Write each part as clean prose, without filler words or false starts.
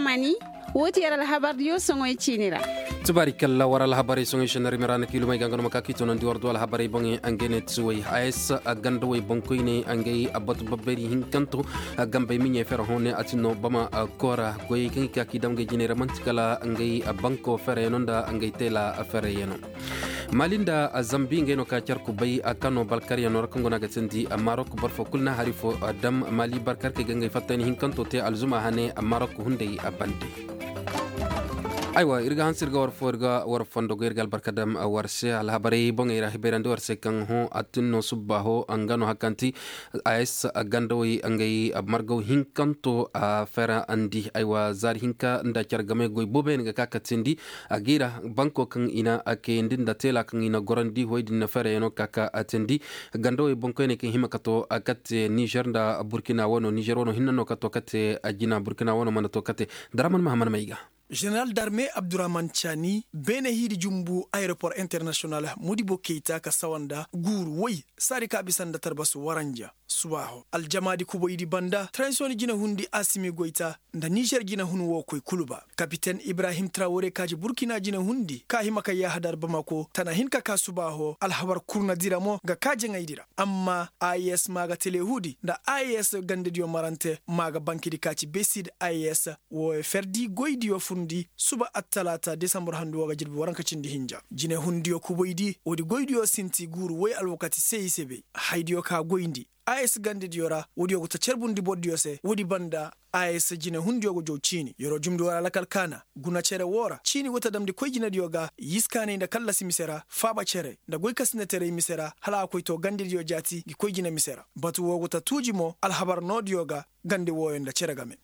tamani woti yara habar dio songo chinira tubarikalla wara habari songo shenari mirana kilu mai gangano makakito nan dior do habari bongi angene tsuwai AS gando way bonkoine angay abatu babberi hinkanto gambe minye ferhone atino bama kora goy kinka kidamge jinera mantikala angay banko fere nonda angay tela fere yeno malinda zambi ngeno ka charku bay akano balkariya no rakongo nagatendi marok barfo kulna harifo dam mali barkar ke gangay fatani hinkanto te alzuma hane marok hundey abande aywa irga hansirga war fondo gergal barkadam warse al habari bongera hiberande warse kan ho atunno subaho angano hakanti AS gandoy angay margo hinkanto fera andi aywa zar hinka nda chargame goy bobe nga kakatindi agira banko kan ina akendi nda tela kan ina gorandi hoydi na fera yeno kaka atendi gandoy bonko ne ke himakato akate Niger nda Burkina wono Niger wono hinno kato kate ajina Burkina wono manato kate daraman mahamana maiga Général d'armée Abdourahmane Chani bene hidi jumbu aéroport international Modibo Keita ka sawanda guru way sari ka bisanda tarbasu waranja subaho aljamadi kubo idi banda transition jina hundi Asimi Goita nda Niger jina hunu wo koy kuluba capitaine Ibrahim Traoré kaji Burkina jina hundi ka himaka ya hadar Bamako tana hinka ka subaho alhabar kurna diramo ga kaje ngaidira amma AES maga telehudi nda AES gande dio marante maga bankidi kaci besid AES wo ferdi goidio fundi suba attalata December handu waga jirbi waranka cindi hinja jine hundiyo kuboidi odi goidio sinti guru way alwakati seisebe haidiyo ka goindi AS gande diora wodi yogo ta cerbundi boddiyo se wodi banda AS jine hundiyo go jow chini yoro jumdi wara lakal kana guna cere wora chini wota damdi koy jine diyoga yiskane inda kalla simisera faba cere nda goy kasne tere misera hala koy to gande diyo jati gi koy jine misera batu wogo ta tujimo alhabar no diyoga gande woyo nda cere game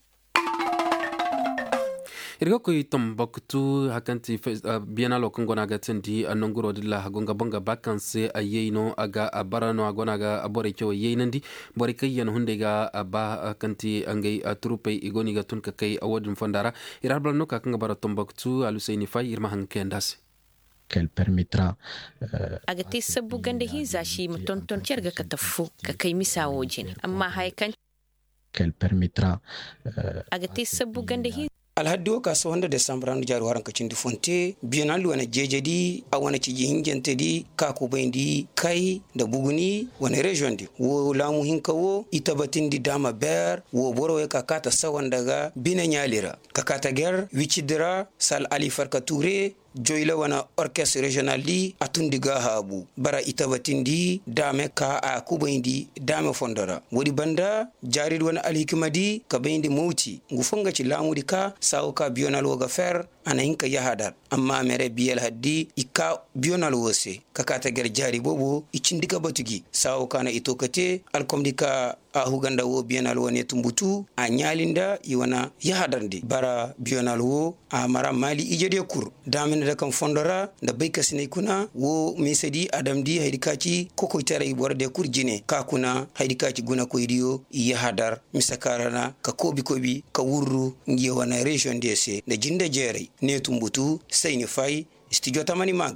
irga koy tombaktu hakanti bienalo kongo naga tendi anonguro dilla gonga bonga vacances ayeno aga abarano agonaga abore cho yenandi bore kayen hundega ba kanti angay trupe igoni ga tunka kay awodum fondara irabal no ka kanga bara tombaktu alusaini fay irma hankendas qu'elle permettra agati sabu gande hizashi mutonton cerga katafu ka kay misawojin amma haykan qu'elle permettra agati sabu gande alhaddo ka so wanda December anu jaru waran kacindi fonte bienal wana jejedi a wana ci hingente di ka ko bayndi kay da buguni wana region di wo lamu hinka wo itabatindi dama ber wo boro e ka kata sawandaga bina nyalira ka kata ger wicidira sal ali farka touré joyla wana orchestre régional li atundiga habu bara itabatindi dame ka a kubayndi dame fondara wodi banda jarid wana alhikmadi ka bayndi mouti ngufonga ci lamudi ka sawka bional woga fer ana hinka yahadar amma mere biyel haddi ika bional wose kakata ger jari bobo icindika batugi sawka na itokate alkomdika a huganda wo bional wone tumbutu a nyalinda iwana yahadarndi bara bional wo a mara mali ijede kur damen da kan fondora da bai kasine kuna wo mesedi adamdi haidikaci koko tare borde kurjine ka kuna haidikaci guna koidiyo yahadar misakarana ka kobi ka wurru ngiye wana region dese da jinda jere ne tumbutu sai ni fai studio tamani maga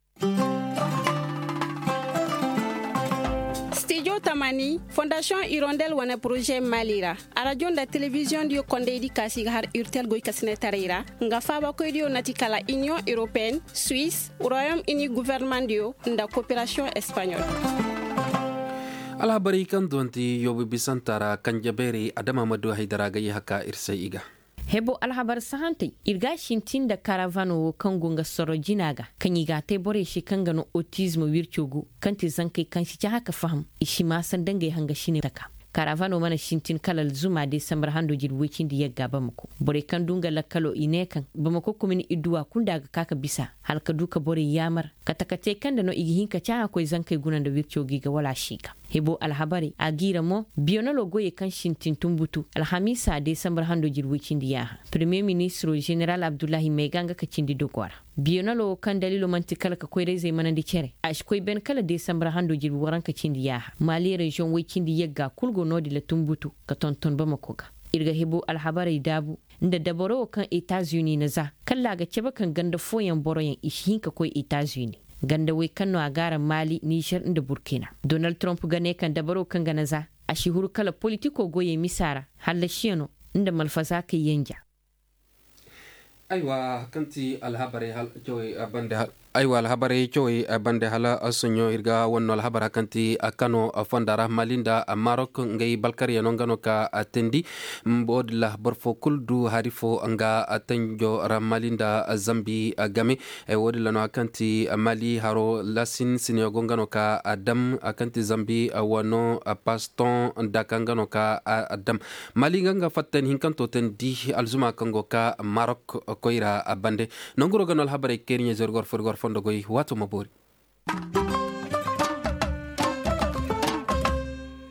Studio Tamani, Fondation Hirondelle wana projet Malira. Radio da télévision dio konde di kasi har urtel goy kasine tarira. Nga faba ko dio natikala Union Européenne, Suisse, Royaume-Uni gouvernement dio nda coopération espagnole. alhabari kan donti yobi bisantara kanjaberi adama madu haidara gayi haka irsai iga hebo alhabar sahante irga shintin da caravano kangunga soro jinaga kanyiga te bore shi kangano autisme wirchogu kanti zankai kanshi haka faham ishi ma san dangai hanga shine taka caravano mana shintin kalal zuma de samar hando jir wekin di yagga bamako bore kan dunga lakalo inekan bamako kumin iduwa kundaga kaka bisa halka duka bore yamar katakate kanda no igihinka cha ko zankai gunan da wirchogi ga wala shika hebo alhabari agira mo bionalo goye kan shintin tumbutu alhamisa de samar hando jir wekin di ya premier ministre general abdullahi meganga kacindi dogwara bionalo kan dalilo mantikala ka koy reze manandi cere ash koy ben kala de samar hando jir waranka cindi ya mali region wekin di yagga kulgo nodi la tumbutu ka tonton bamako ga irga hebo alhabari dabu nda daboro kan Etats-Unis na za kalla ga ceba kan ganda foyan boroyan ishin ka koy Etats-Unis ganda wai kanno a gara Mali Niger inda Burkina Donald Trump gane kan dabaro kan gana za a shihuru kala politiko goye misara halla shiyano inda malfaza ka yanja aywa kanti alhabari hal joy bande hal aywa alhabari joy bande hala asunyo irga wonno alhabara kanti akano fondara malinda Maroc ngay balkari nongano ka atendi mbodla borfo kuldu harifo nga atenjo ramalinda Zambi game wodla no kanti Mali haro lasin sinyo gongano ka adam kanti Zambi wano paston dakangano ka adam Mali nga fatten hinkanto tendi alzuma kango ka Maroc koira abande nonguro ganol habare kenya zorgor forgor fondo goy watu mabori